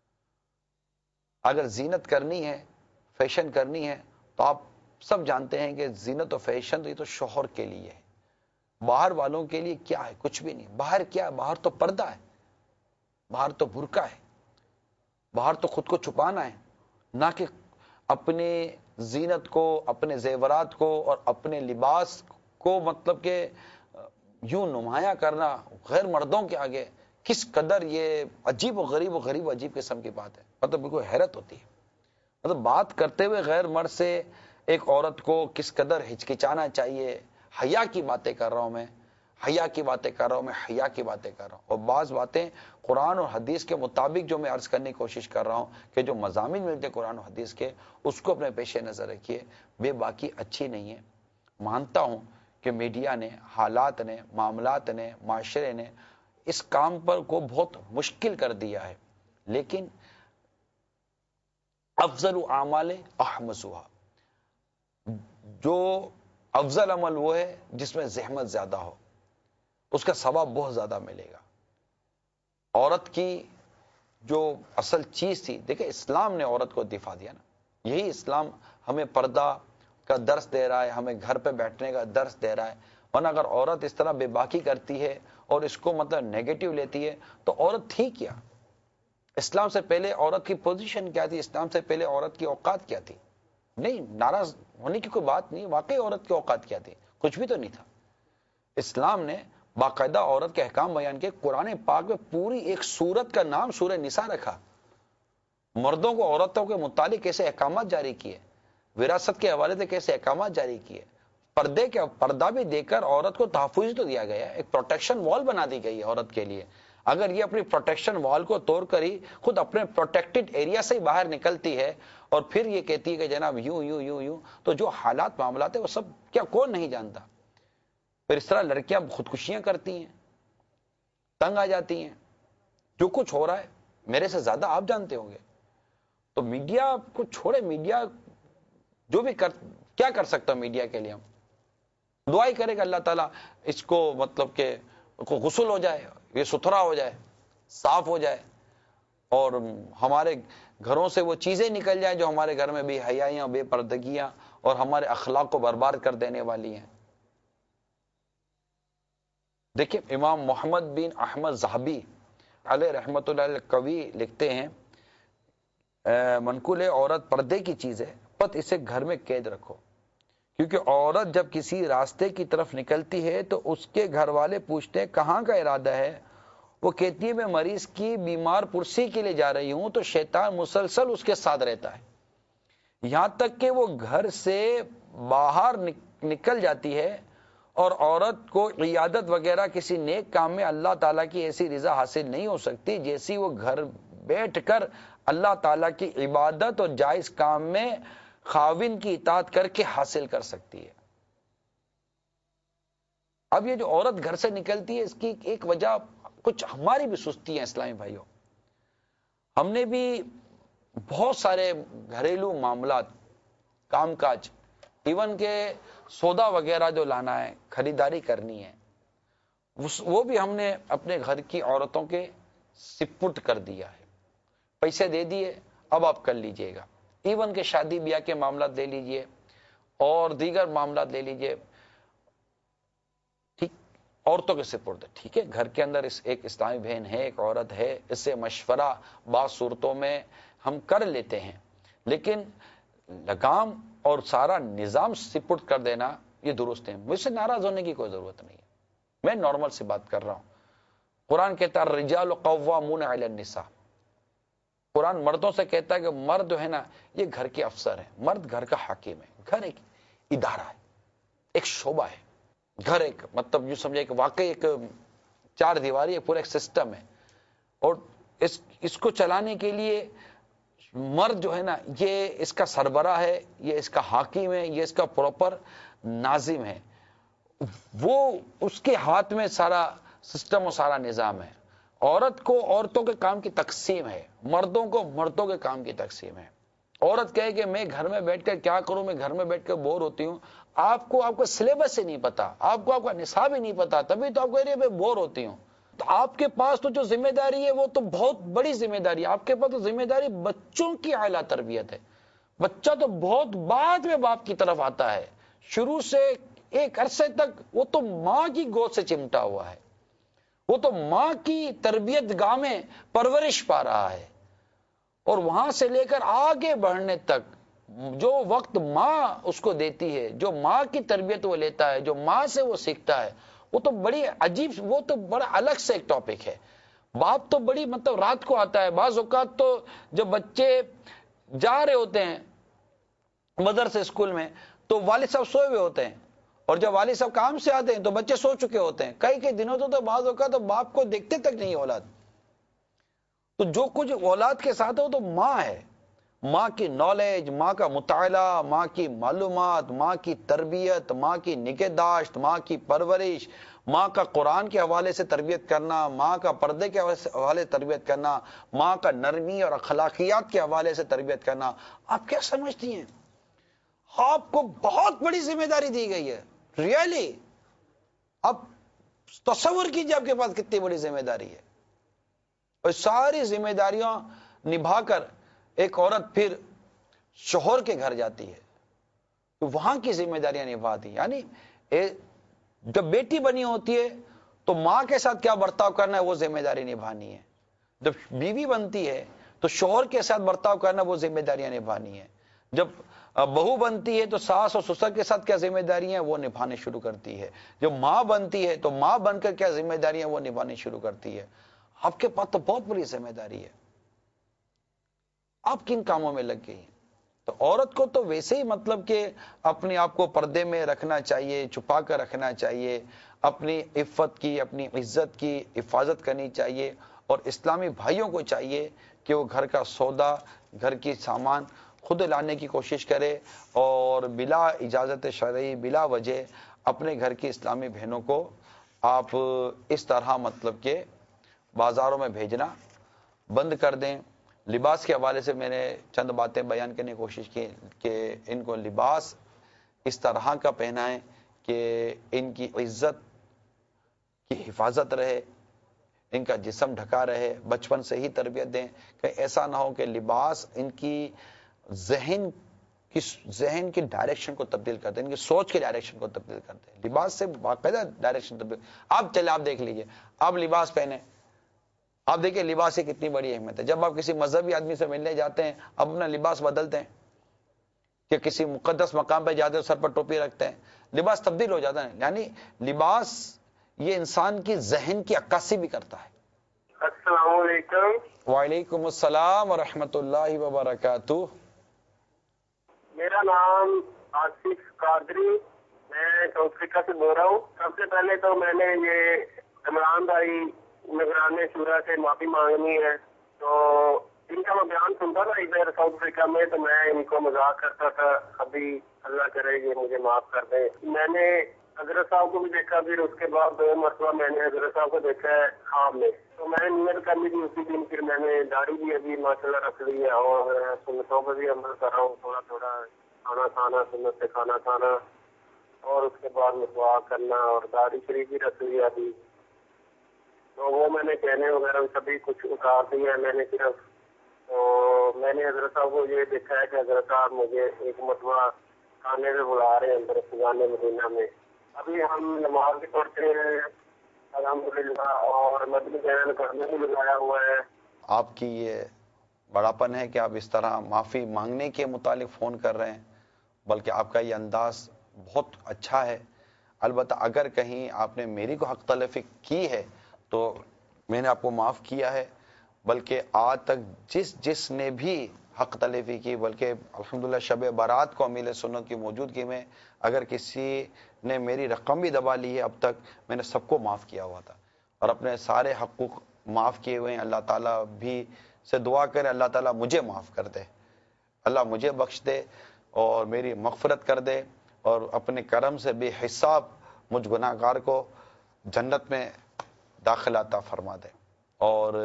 اگر زینت کرنی ہے، فیشن کرنی ہے تو آپ سب جانتے ہیں کہ زینت و فیشن تو یہ تو شوہر کے لیے ہے، باہر والوں کے لیے کیا ہے؟ کچھ بھی نہیں. باہر کیا ہے؟ باہر تو پردہ ہے، باہر تو برقع ہے، باہر تو خود کو چھپانا ہے، نہ کہ اپنے زینت کو، اپنے زیورات کو اور اپنے لباس کو مطلب کہ یوں نمایاں کرنا غیر مردوں کے آگے. کس قدر یہ عجیب و غریب و غریب و عجیب قسم کی بات ہے. مطلب بالکل حیرت ہوتی ہے. مطلب بات کرتے ہوئے غیر مرد سے ایک عورت کو کس قدر ہچکچانا چاہیے. حیا کی باتیں کر رہا ہوں میں، حیا کی باتیں کر رہا ہوں میں، حیا کی باتیں کر رہا ہوں. اور بعض باتیں قرآن اور حدیث کے مطابق جو میں عرض کرنے کی کوشش کر رہا ہوں کہ جو مضامین ملتے قرآن و حدیث کے، اس کو اپنے پیش نظر رکھیے. بے باکی اچھی نہیں ہے. مانتا ہوں کہ میڈیا نے، حالات نے، معاملات نے، معاشرے نے اس کام پر کو بہت مشکل کر دیا ہے، لیکن افضل اعمال احمسوہا، جو افضل عمل وہ ہے جس میں زحمت زیادہ ہو، اس کا ثواب بہت زیادہ ملے گا. عورت کی جو اصل چیز تھی، دیکھیں اسلام نے عورت کو دفاع دیا نا. یہی اسلام ہمیں پردہ کا درس دے رہا ہے، ہمیں گھر پہ بیٹھنے کا درس دے رہا ہے. ورنہ اگر عورت اس طرح بے باکی کرتی ہے اور اس کو مطلب نیگیٹو لیتی ہے تو عورت تھی کیا؟ اسلام سے پہلے عورت کی پوزیشن کیا تھی؟ اسلام سے پہلے عورت کی اوقات کیا تھی؟ نہیں، ناراض ہونے کی کوئی بات نہیں. واقعی عورت کی اوقات کیا تھی؟ کچھ بھی تو نہیں تھا. اسلام نے باقاعدہ عورت کے احکام بیان کے. قرآن پاک میں پوری ایک سورت کا نام سورہ نساء رکھا. مردوں کو عورتوں کے متعلق کیسے احکامات جاری کیے، وراثت کے حوالے سے کیسے احکامات جاری کیے. پردے کے پردہ بھی دے کر عورت کو تحفظ تو دیا گیا ہے، ایک پروٹیکشن وال بنا دی گئی ہے عورت کے لیے. اگر یہ اپنی پروٹیکشن وال کو توڑ کر ہی خود اپنے پروٹیکٹڈ ایریا سے ہی باہر نکلتی ہے اور پھر یہ کہتی ہے کہ جناب یوں یوں یوں یوں، تو جو حالات معاملات ہیں وہ سب کیا کون نہیں جانتا. پھر اس طرح لڑکیاں خودکشیاں کرتی ہیں، تنگ آ جاتی ہیں. جو کچھ ہو رہا ہے میرے سے زیادہ آپ جانتے ہوں گے. تو میڈیا کو چھوڑے، میڈیا جو بھی کر کیا کر سکتا میڈیا کے لیے؟ ہم دعائی کرے گا اللہ تعالیٰ اس کو مطلب کہ کو غسل ہو جائے، یہ ستھرا ہو جائے، صاف ہو جائے، اور ہمارے گھروں سے وہ چیزیں نکل جائیں جو ہمارے گھر میں بے حیائیاں، بے پردگیاں اور ہمارے اخلاق کو برباد کر دینے والی ہیں. دیکھیں امام محمد بن احمد ذہبی علیہ رحمت اللہ علیہ قوی لکھتے ہیں، منقول ہے عورت پردے کی چیز ہے، پت اسے گھر میں قید رکھو. کیونکہ عورت جب کسی راستے کی طرف نکلتی ہے تو اس کے گھر والے پوچھتے ہیں کہاں کا ارادہ ہے. وہ کہتی ہے میں مریض کی بیمار پرسی کے لیے جا رہی ہوں. تو شیطان مسلسل اس کے ساتھ رہتا ہے یہاں تک کہ وہ گھر سے باہر نکل جاتی ہے. اور عورت کو عیادت وغیرہ کسی نیک کام میں اللہ تعالیٰ کی ایسی رضا حاصل نہیں ہو سکتی جیسی وہ گھر بیٹھ کر اللہ تعالیٰ کی عبادت اور جائز کام میں خاوند کی اطاعت کر کے حاصل کر سکتی ہے. اب یہ جو عورت گھر سے نکلتی ہے اس کی ایک وجہ کچھ ہماری بھی سستی ہے اسلامی بھائیوں. ہم نے بھی بہت سارے گھریلو معاملات، کام کاج، ایون کہ سودا وغیرہ جو لانا ہے، خریداری کرنی ہے، وہ بھی ہم نے اپنے گھر کی عورتوں کے سپرد کر دیا ہے. پیسے دے دیے، اب آپ کر لیجئے گا. ایون کہ شادی بیاہ کے معاملات لے لیجئے اور دیگر معاملات لے لیجئے، ٹھیک عورتوں کے سپرد. ٹھیک ہے گھر کے اندر ایک اسلامی بہن ہے، ایک عورت ہے، اس سے مشورہ بعض صورتوں میں ہم کر لیتے ہیں، لیکن لگام اور سارا نظام سپرد کر دینا یہ درست ہے. مجھ سے ناراض ہونے کی کوئی ضرورت نہیں ہے، میں نارمل سے بات کر رہا ہوں. قرآن کہتا ہے الرجال قوامون علی النساء. قرآن مردوں سے کہتا ہے کہ مرد جو ہے نا یہ گھر کے افسر ہیں، مرد گھر کا حاکم ہے. گھر ایک ادارہ ہے، ایک شعبہ ہے. گھر ایک مطلب یوں سمجھے کہ واقعی ایک چار دیواری، ایک پورا ایک سسٹم ہے. اور اس اس کو چلانے کے لیے مرد جو ہے نا یہ اس کا سربراہ ہے، یہ اس کا حاکم ہے، یہ اس کا پراپر ناظم ہے. وہ اس کے ہاتھ میں سارا سسٹم اور سارا نظام ہے. عورت کو عورتوں کے کام کی تقسیم ہے، مردوں کو مردوں کے کام کی تقسیم ہے. عورت کہے کہ میں گھر میں بیٹھ کر کیا کروں، میں گھر میں بیٹھ کر بور ہوتی ہوں. آپ کو آپ کا سلیبس ہی نہیں پتا، آپ کو آپ کا نصاب ہی نہیں پتا، تبھی تو آپ کہہ رہے ہیں میں بور ہوتی ہوں. تو آپ کے پاس تو جو ذمہ داری ہے وہ تو بہت بڑی ذمہ داری ہے. آپ کے پاس تو ذمہ داری بچوں کی اعلیٰ تربیت ہے. بچہ تو بہت بعد میں باپ کی طرف آتا ہے. شروع سے ایک عرصے تک وہ تو ماں کی گود سے چمٹا ہوا ہے، وہ تو ماں کی تربیت گاہ میں پرورش پا رہا ہے، اور وہاں سے لے کر آگے بڑھنے تک جو وقت ماں اس کو دیتی ہے، جو ماں کی تربیت وہ لیتا ہے، جو ماں سے وہ سیکھتا ہے، وہ تو بڑی عجیب، وہ تو بڑا الگ سے ایک ٹاپک ہے۔ باپ تو بڑی مطلب رات کو آتا ہے، بعض اوقات تو جب بچے جا رہے ہوتے ہیں مدرسے اسکول میں تو والد صاحب سوئے ہوئے ہوتے ہیں، اور جب والد صاحب کام سے آتے ہیں تو بچے سو چکے ہوتے ہیں۔ کئی کئی دنوں تو, تو بعض اوقات تو باپ کو دیکھتے تک نہیں اولاد۔ تو جو کچھ اولاد کے ساتھ ہے وہ تو ماں ہے، ماں کی نالج، ماں کا مطالعہ، ماں کی معلومات، ماں کی تربیت، ماں کی نگہداشت، ماں کی پرورش، ماں کا قرآن کے حوالے سے تربیت کرنا، ماں کا پردے کے حوالے سے تربیت کرنا، ماں کا نرمی اور اخلاقیات کے حوالے سے تربیت کرنا۔ آپ کیا سمجھتی ہیں؟ آپ کو بہت بڑی ذمہ داری دی گئی ہے، ریئلی۔ اب تصور کیجئے آپ کے پاس کتنی بڑی ذمہ داری ہے، اور ساری ذمہ داریاں نبھا کر ایک عورت پھر شوہر کے گھر جاتی ہے تو وہاں کی ذمہ داریاں نبھاتی، یعنی جب بیٹی بنی ہوتی ہے تو ماں کے ساتھ کیا برتاؤ کرنا ہے وہ ذمہ داری نبھانی ہے، جب بیوی بنتی ہے تو شوہر کے ساتھ برتاؤ کرنا وہ ذمہ داریاں نبھانی ہے، جب بہو بنتی ہے تو ساس اور سسر کے ساتھ کیا ذمہ داریاں وہ نبھانے شروع کرتی ہے، جب ماں بنتی ہے تو ماں بن کر کیا ذمہ داریاں وہ نبھانی شروع کرتی ہے۔ آپ کے پاس تو بہت بڑی ذمہ داری ہے، آپ کن کاموں میں لگ گئی ہیں؟ تو عورت کو تو ویسے ہی مطلب کہ اپنے آپ کو پردے میں رکھنا چاہیے، چھپا کر رکھنا چاہیے، اپنی عفت کی، اپنی عزت کی حفاظت کرنی چاہیے، اور اسلامی بھائیوں کو چاہیے کہ وہ گھر کا سودا، گھر کی سامان خود لانے کی کوشش کرے، اور بلا اجازت شرعی، بلا وجہ اپنے گھر کی اسلامی بہنوں کو آپ اس طرح مطلب کہ بازاروں میں بھیجنا بند کر دیں۔ لباس کے حوالے سے میں نے چند باتیں بیان کرنے کی کوشش کی کہ ان کو لباس اس طرح کا پہنائیں کہ ان کی عزت کی حفاظت رہے، ان کا جسم ڈھکا رہے، بچپن سے ہی تربیت دیں کہ ایسا نہ ہو کہ لباس ان کی ذہن کی ذہن کی ڈائریکشن کو تبدیل کر دے، ان کی سوچ کی ڈائریکشن کو تبدیل کر دے۔ لباس سے باقاعدہ ڈائریکشن تبدیل، آپ چلے آپ دیکھ لیجئے، آپ لباس پہنے، آپ دیکھیں لباس کی کتنی بڑی اہمیت ہے۔ جب آپ کسی مذہبی آدمی سے ملنے جاتے ہیں آپ اپنا لباس بدلتے ہیں، کہ کسی مقدس مقام پہ جاتے ہیں سر پر ٹوپی رکھتے ہیں، لباس تبدیل ہو جاتا ہے، یعنی لباس یہ انسان کی ذہن کی عکاسی بھی کرتا ہے۔ السلام علیکم۔ وعلیکم السلام ورحمۃ اللہ وبرکاتہ۔ میرا نام آصف قادری، میں ساؤتھ افریقہ سے بول رہا ہوں۔ سب سے پہلے تو میں نے یہ عمران بھائی نگران شورا سے معافی مانگنی ہے۔ تو ان کا میں بیان سنتا تھا ادھر ساؤتھ افریقہ میں، تو میں ان کو مذاق کرتا تھا، ابھی اللہ کرے کہ مجھے معاف کر دیں۔ میں نے حضرت صاحب کو بھی دیکھا، پھر اس کے بعد دو مرتبہ میں نے حضرت صاحب کو دیکھا ہے خواب میں، تو میں نے نیت کر لی تھی اسی دن، پھر میں نے داڑھی بھی ابھی ماشاء اللہ رکھ لی ہے، اور سنتوں پہ بھی عمل کر رہا ہوں، تھوڑا تھوڑا کھانا کھانا، سنت سے کھانا کھانا، اور اس کے بعد مسواک کرنا، اور داڑھی شریف بھی رکھ لی ابھی۔ تو وہ میں نے کہنے وغیرہ سبھی کچھ اتار دیا ہے میں نے صرف۔ تو میں نے حضرت صاحب کو یہ دیکھا ہے کہ حضرت صاحب مجھے ایک مرتبہ کھانے میں بلا رہے ہیں اندر فضان مدینہ میں۔ ابھی ہم نماز بھی پڑھتے ہیں الحمدللہ، اور مدنی چینل کرنے بھی لگایا ہوا ہے۔ آپ کی یہ بڑاپن ہے کہ آپ اس طرح معافی مانگنے کے متعلق فون کر رہے ہیں، بلکہ آپ کا یہ انداز بہت اچھا ہے۔ البتہ اگر کہیں آپ نے میری کو حق تلفی کی ہے تو میں نے آپ کو معاف کیا ہے، بلکہ آج تک جس جس نے بھی حق تلفی کی، بلکہ الحمدللہ شب برات کو امیل سنت کی موجودگی میں اگر کسی نے میری رقم بھی دبا لی ہے اب تک، میں نے سب کو معاف کیا ہوا تھا، اور اپنے سارے حقوق معاف کیے ہوئے ہیں۔ اللہ تعالیٰ بھی سے دعا کرے اللہ تعالیٰ مجھے معاف کر دے، اللہ مجھے بخش دے اور میری مغفرت کر دے، اور اپنے کرم سے بے حساب مجھ گناہ گار کو جنت میں داخل عطا فرما دے۔ اور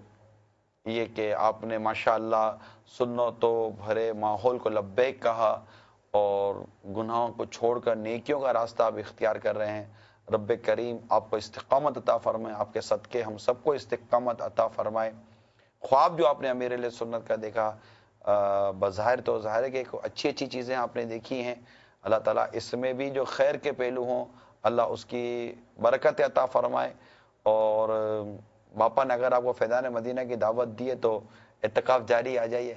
یہ کہ آپ نے ماشاءاللہ سنتوں بھرے ماحول کو لبیک کہا، اور گناہوں کو چھوڑ کر نیکیوں کا راستہ آپ اختیار کر رہے ہیں۔ رب کریم آپ کو استقامت عطا فرمائے، آپ کے صدقے ہم سب کو استقامت عطا فرمائے۔ خواب جو آپ نے امیر علیہ سنت کا دیکھا، بظاہر تو ظاہر ہے کہ اچھی اچھی چیزیں آپ نے دیکھی ہیں، اللہ تعالیٰ اس میں بھی جو خیر کے پہلو ہوں اللہ اس کی برکت عطا فرمائے. اور باپا نے اگر آپ کو فیضان مدینہ کی دعوت دی ہے تو اعتکاف جاری آ جائیے.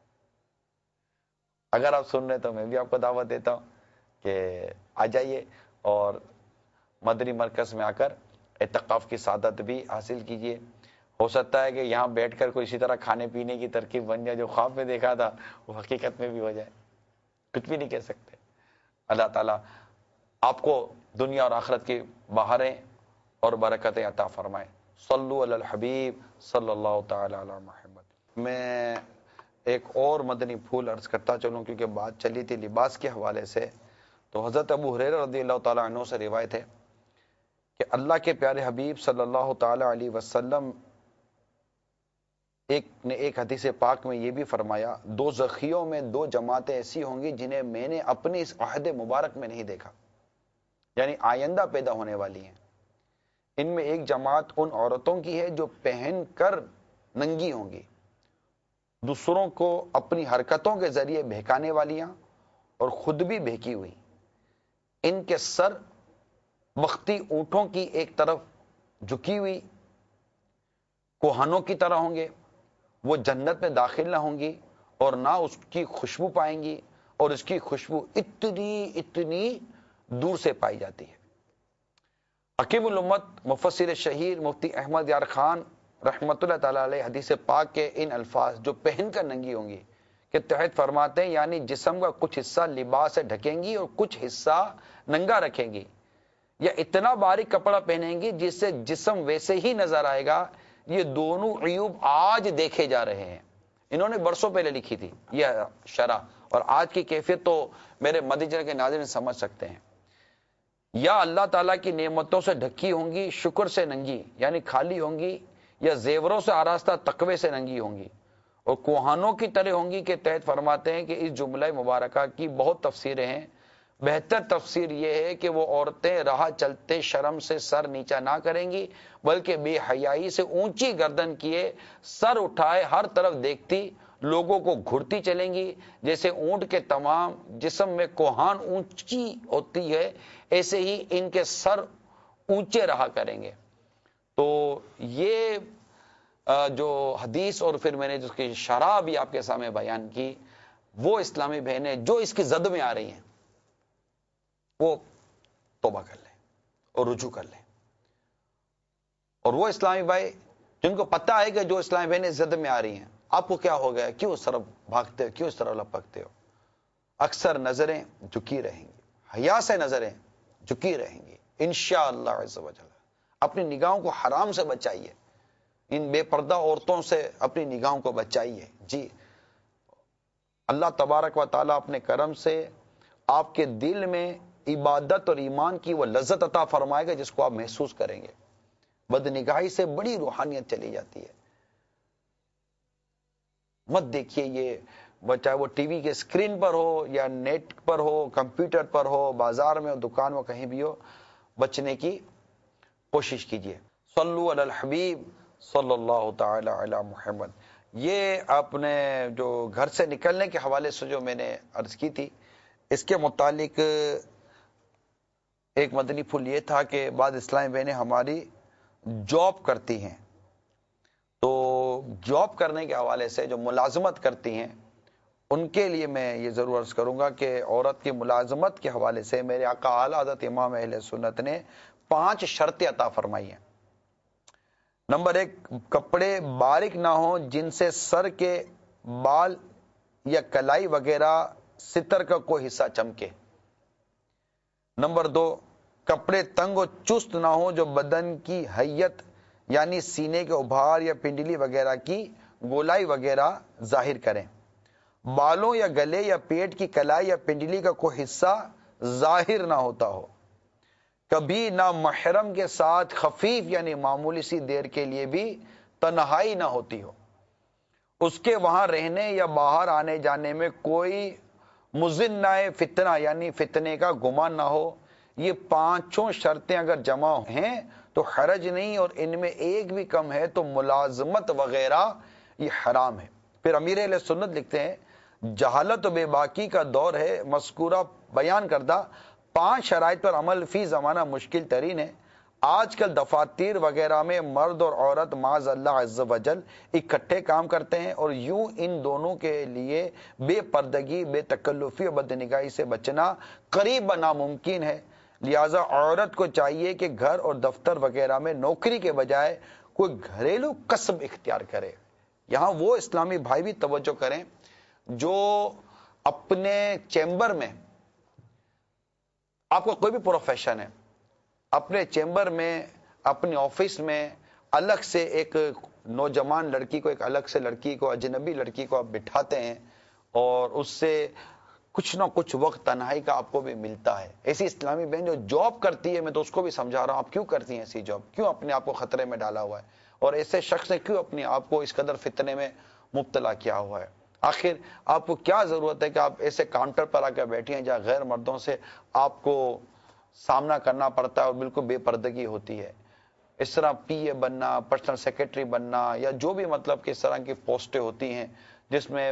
اگر آپ سن رہے تو میں بھی آپ کو دعوت دیتا ہوں کہ آ جائیے اور مدنی مرکز میں آ کر اعتکاف کی سعادت بھی حاصل کیجیے. ہو سکتا ہے کہ یہاں بیٹھ کر کوئی اسی طرح کھانے پینے کی ترکیب بن جائے جو خواب میں دیکھا تھا وہ حقیقت میں بھی ہو جائے. کچھ بھی نہیں کہہ سکتے. اللہ تعالیٰ آپ کو دنیا اور آخرت کی بہاریں اور برکتیں عطا فرمائے. صلو علی الحبیب صلی اللہ تعالی علی محمد. میں ایک اور مدنی پھول عرض کرتا چلوں کیونکہ بات چلی تھی لباس کے حوالے سے. تو حضرت ابو ہریرہ رضی اللہ تعالیٰ عنہ سے روایت ہے کہ اللہ کے پیارے حبیب صلی اللہ تعالی علیہ وسلم ایک نے ایک حدیث پاک میں یہ بھی فرمایا دو زخیوں میں دو جماعتیں ایسی ہوں گی جنہیں میں نے اپنی اس عہد مبارک میں نہیں دیکھا، یعنی آئندہ پیدا ہونے والی ہیں. ان میں ایک جماعت ان عورتوں کی ہے جو پہن کر ننگی ہوں گی، دوسروں کو اپنی حرکتوں کے ذریعے بہکانے والیاں اور خود بھی بہکی ہوئی. ان کے سر بختی اونٹوں کی ایک طرف جھکی ہوئی کوہنوں کی طرح ہوں گے. وہ جنت میں داخل نہ ہوں گی اور نہ اس کی خوشبو پائیں گی، اور اس کی خوشبو اتنی اتنی دور سے پائی جاتی ہے. حکیم الامت مفسر شہیر مفتی احمد یار خان رحمت اللہ تعالی علیہ حدیث پاک کے ان الفاظ جو پہن کر ننگی ہوں گی کے تحت فرماتے ہیں یعنی جسم کا کچھ حصہ لباس سے ڈھکیں گی اور کچھ حصہ ننگا رکھیں گی، یا اتنا باریک کپڑا پہنیں گی جس سے جسم ویسے ہی نظر آئے گا. یہ دونوں عیوب آج دیکھے جا رہے ہیں. انہوں نے برسوں پہلے لکھی تھی یہ شرح، اور آج کی کیفیت تو میرے مدینہ کے ناظرین سمجھ سکتے ہیں. یا اللہ تعالیٰ کی نعمتوں سے ڈھکی ہوں گی شکر سے ننگی یعنی خالی ہوں گی، یا زیوروں سے آراستہ تقوی سے ننگی ہوں گی اور کوہانوں کی طرح ہوں گی کے تحت فرماتے ہیں کہ اس جملہ مبارکہ کی بہت تفسیریں ہیں. بہتر تفسیر یہ ہے کہ وہ عورتیں راہ چلتے شرم سے سر نیچا نہ کریں گی بلکہ بے حیائی سے اونچی گردن کیے سر اٹھائے ہر طرف دیکھتی لوگوں کو گھرتی چلیں گی. جیسے اونٹ کے تمام جسم میں کوہان اونچی ہوتی ہے ایسے ہی ان کے سر اونچے رہا کریں گے. تو یہ جو حدیث اور پھر میں نے جس کی شرح بھی آپ کے سامنے بیان کی وہ اسلامی بہنیں جو اس کی زد میں آ رہی ہیں وہ توبہ کر لیں اور رجوع کر لیں. اور وہ اسلامی بھائی جن کو پتہ ہے کہ جو اسلامی بہنیں زد میں آ رہی ہیں آپ کو کیا ہو گیا، کیوں اس طرف بھاگتے ہو، کیوں اس طرف لپکتے ہو، اکثر نظریں جھکی رہیں گی، حیا سے نظریں جھکی رہیں گی انشاءاللہ عز و جل. اپنی نگاہوں کو حرام سے بچائیے، ان بے پردہ عورتوں سے اپنی نگاہوں کو بچائیے. جی اللہ تبارک و تعالیٰ اپنے کرم سے آپ کے دل میں عبادت اور ایمان کی وہ لذت عطا فرمائے گا جس کو آپ محسوس کریں گے. بد نگاہی سے بڑی روحانیت چلی جاتی ہے. مت دیکھیے یہ، چاہے وہ ٹی وی کے اسکرین پر ہو یا نیٹ پر ہو، کمپیوٹر پر ہو، بازار میں ہو، دکان میں کہیں بھی ہو، بچنے کی کوشش کیجیے. صلو علی الحبیب صلی اللہ تعالی علی محمد. یہ آپ نے جو گھر سے نکلنے کے حوالے سے جو میں نے عرض کی تھی اس کے متعلق ایک مدنی پھول یہ تھا کہ بعض اسلامی بہنیں ہماری جاب کرتی ہیں، تو جاب کرنے کے حوالے سے جو ملازمت کرتی ہیں ان کے لیے میں یہ ضرور عرض کروں گا کہ عورت کی ملازمت کے حوالے سے میرے آقا اعلی حضرت امام اہل سنت نے پانچ شرطیں عطا فرمائی ہیں. نمبر ایک، کپڑے باریک نہ ہوں جن سے سر کے بال یا کلائی وغیرہ ستر کا کوئی حصہ چمکے. نمبر دو، کپڑے تنگ و چست نہ ہوں جو بدن کی حیت یعنی سینے کے ابھار یا پنڈلی وغیرہ کی گولائی وغیرہ ظاہر کریں. بالوں یا گلے یا پیٹ کی کلائی یا پنڈلی کا کوئی حصہ ظاہر نہ ہوتا ہو. کبھی نہ محرم کے ساتھ خفیف یعنی معمولی سی دیر کے لیے بھی تنہائی نہ ہوتی ہو. اس کے وہاں رہنے یا باہر آنے جانے میں کوئی مزنہ فتنہ یعنی فتنے کا گمان نہ ہو. یہ پانچوں شرطیں اگر جمع ہیں تو حرج نہیں، اور ان میں ایک بھی کم ہے تو ملازمت وغیرہ یہ حرام ہے. پھر امیر اہل سنت لکھتے ہیں جہالت و بے باکی کا دور ہے. مذکورہ بیان کردہ پانچ شرائط پر عمل فی زمانہ مشکل ترین ہے. آج کل دفاتر وغیرہ میں مرد اور عورت معاذ اللہ عز و جل اکٹھے کام کرتے ہیں اور یوں ان دونوں کے لیے بے پردگی، بے تکلفی اور بدنگاہی سے بچنا قریب ناممکن ہے. لہذا عورت کو چاہیے کہ گھر اور دفتر وغیرہ میں نوکری کے بجائے کوئی گھریلو کسب اختیار کرے. یہاں وہ اسلامی بھائی بھی توجہ کریں جو اپنے چیمبر میں، آپ کا کوئی بھی پروفیشن ہے، اپنے چیمبر میں، اپنے آفس میں الگ سے ایک نوجوان لڑکی کو، ایک الگ سے لڑکی کو، اجنبی لڑکی کو آپ بٹھاتے ہیں اور اس سے کچھ نہ کچھ وقت تنہائی کا آپ کو بھی ملتا ہے. ایسی اسلامی بہن جو جاب کرتی ہے، میں تو اس کو بھی سمجھا رہا ہوں آپ کیوں کرتی ہیں ایسی جاب، کیوں اپنے آپ کو خطرے میں ڈالا ہوا ہے، اور ایسے شخص نے کیوں اپنے آپ کو اس قدر فتنے میں مبتلا کیا ہوا ہے. آخر آپ کو کیا ضرورت ہے کہ آپ ایسے کاؤنٹر پر آ کر بیٹھی ہیں جہاں غیر مردوں سے آپ کو سامنا کرنا پڑتا ہے اور بالکل بے پردگی ہوتی ہے. اس طرح پی اے بننا، پرسنل سیکرٹری بننا، یا جو بھی مطلب کہ اس طرح کی پوسٹیں ہوتی ہیں جس میں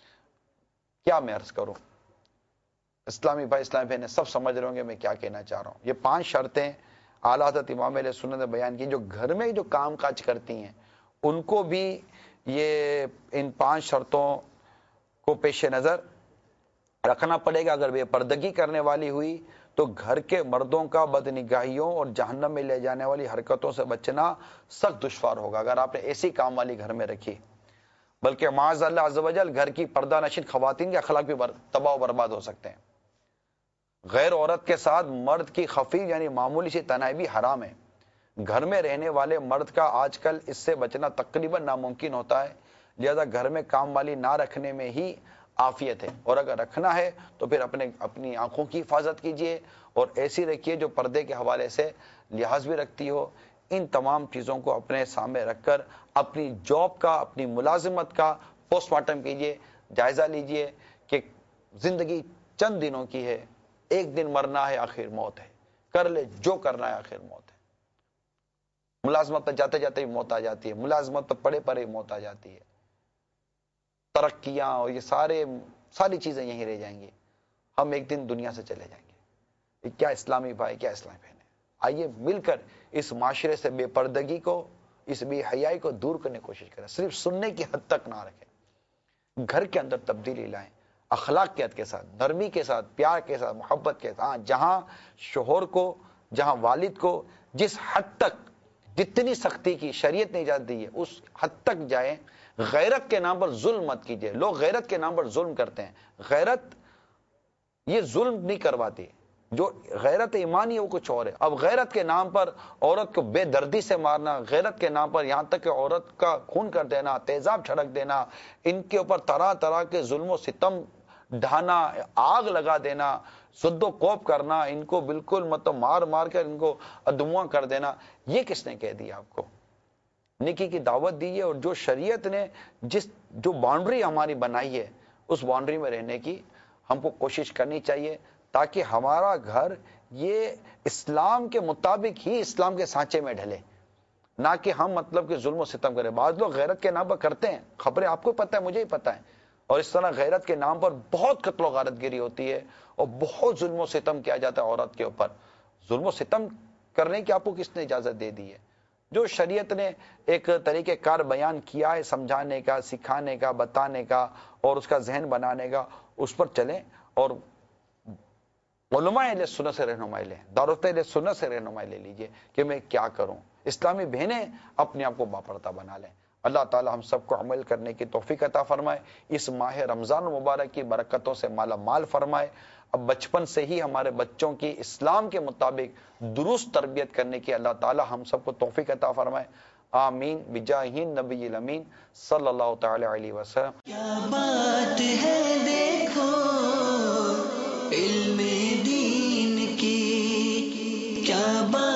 کیا میں عرض کروں، اسلامی بھائی اسلامی بہنیں سب سمجھ رہے ہوں گے میں کیا کہنا چاہ رہا ہوں. یہ پانچ شرطیں اعلیٰ حضرت امام علیہ سنت نے بیان کی. جو گھر میں جو کام کاج کرتی ہیں ان کو بھی یہ ان پانچ شرطوں کو پیش نظر رکھنا پڑے گا. اگر بے پردگی کرنے والی ہوئی تو گھر کے مردوں کا بدنگاہیوں اور جہنم میں لے جانے والی حرکتوں سے بچنا سخت دشوار ہوگا اگر آپ نے ایسی کام والی گھر میں رکھی. بلکہ معاذ اللہ عز و جل گھر کی پردہ نشین خواتین کے اخلاق بھی تباہ و برباد ہو سکتے ہیں. غیر عورت کے ساتھ مرد کی خفیف یعنی معمولی سی تنہائی بھی حرام ہے. گھر میں رہنے والے مرد کا آج کل اس سے بچنا تقریباً ناممکن ہوتا ہے. لہذا گھر میں کام والی نہ رکھنے میں ہی عافیت ہے، اور اگر رکھنا ہے تو پھر اپنے اپنی آنکھوں کی حفاظت کیجیے اور ایسی رکھیے جو پردے کے حوالے سے لحاظ بھی رکھتی ہو. ان تمام چیزوں کو اپنے سامنے رکھ کر اپنی جاب کا، اپنی ملازمت کا پوسٹ مارٹم کیجیے، جائزہ لیجیے کہ زندگی چند دنوں کی ہے، ایک دن مرنا ہے، آخر موت ہے. کر لے جو کرنا ہے، آخر موت ہے. ملازمت پر جاتے جاتے ہی موت آ جاتی ہے، ملازمت پر پڑے پڑے موت آ جاتی ہے. ترقیاں اور یہ سارے ساری چیزیں یہیں رہ جائیں گی، ہم ایک دن دنیا سے چلے جائیں گے. یہ کیا اسلامی بھائی، کیا اسلامی بہن ہے. آئیے مل کر اس معاشرے سے بے پردگی کو، اس بے حیائی کو دور کرنے کی کوشش کریں. صرف سننے کی حد تک نہ رکھیں، گھر کے اندر تبدیلی لائیں، اخلاقیات کے ساتھ، نرمی کے ساتھ، پیار کے ساتھ، محبت کے ساتھ. جہاں شوہر کو، جہاں والد کو جس حد تک، جتنی سختی کی شریعت نے اجازت دی ہے اس حد تک جائیں. غیرت کے نام پر ظلم مت کیجیے. لوگ غیرت کے نام پر ظلم کرتے ہیں. غیرت یہ ظلم نہیں کرواتی، جو غیرت ایمانی ہے وہ کچھ اور ہے. اب غیرت کے نام پر عورت کو بے دردی سے مارنا، غیرت کے نام پر یہاں تک کہ عورت کا خون کر دینا، تیزاب چھڑک دینا، ان کے اوپر طرح طرح کے ظلم و ستم ڈھانا، آگ لگا دینا، سد و کوپ کرنا، ان کو بالکل مطلب مار مار کر ان کو ادموا کر دینا، یہ کس نے کہہ دیا آپ کو؟ نیکی کی دعوت دی ہے، اور جو شریعت نے جس جو باؤنڈری ہماری بنائی ہے اس باؤنڈری میں رہنے کی ہم کو کوشش کرنی چاہیے، تاکہ ہمارا گھر یہ اسلام کے مطابق ہی اسلام کے سانچے میں ڈھلے، نہ کہ ہم مطلب کہ ظلم و ستم کریں. بعض لوگ غیرت کے نام پر کرتے ہیں، خبریں آپ کو پتہ ہے، مجھے ہی پتہ ہے، اور اس طرح غیرت کے نام پر بہت قتل و غارت گیری ہوتی ہے اور بہت ظلم و ستم کیا جاتا ہے عورت کے اوپر. ظلم و ستم کرنے کی آپ کو کس نے اجازت دے دی ہے؟ جو شریعت نے ایک طریقہ کار بیان کیا ہے سمجھانے کا، سکھانے کا، بتانے کا اور اس کا ذہن بنانے کا، اس پر چلیں. اور علماء اہل سنت سے رہنمائی لیں، دارالفت اہل سنت سے رہنمائی لے لیجئے کہ میں کیا کروں. اسلامی بہنیں اپنے آپ کو باپردہ بنا لیں. اللہ تعالی ہم سب کو عمل کرنے کی توفیق عطا فرمائے، اس ماہ رمضان مبارک کی برکتوں سے مالا مال فرمائے. اب بچپن سے ہی ہمارے بچوں کی اسلام کے مطابق درست تربیت کرنے کی اللہ تعالی ہم سب کو توفیق عطا فرمائے. آمین بجاہ نبی الامین صلی اللہ تعالی علیہ وسلم. کیا بات ہے دیکھو علم دین کی، کیا بات